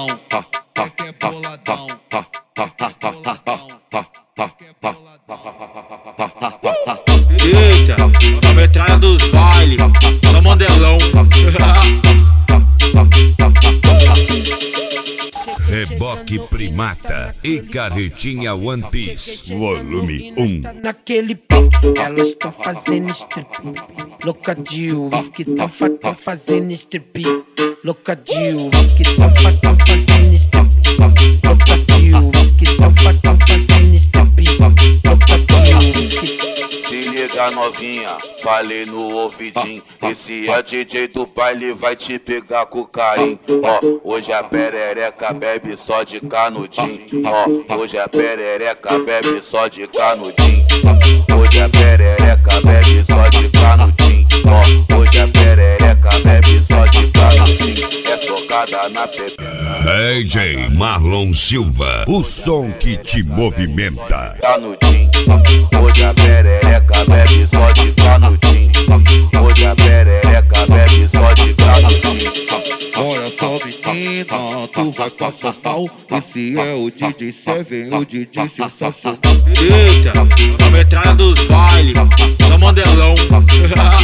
boladão, que é boladão, Eita, a metralha dos baile, só mandelão. Reboque Primata e Carretinha One Piece, volume 1. Naquele pique, elas estão fazendo strip. Louca de uísque, tão fazendo strip. Louca de uísque, tão fazendo strip. Louca de uísque, tão fazendo strip. Louca de uísque. Se liga novinha, falei no ouvidinho. Esse é DJ do baile, vai te pegar com carinho. Ó, hoje a perereca bebe só de canudinho. Ó, hoje a perereca bebe só de canudinho. Hoje a perereca bebe só de canudinho. Ó, hoje a perereca bebe só de canudinho. É socada na pepe. DJ Marlon Silva, o som que te movimenta. Canudinho, hoje a perereca bebe só de canudinho. Hoje a perereca bebe só de canudinho. Olha só menina, tu vai passar pau. Esse é o DJ Seven, o DJ sensacional. Eita, a metralha dos baile, só mandelão.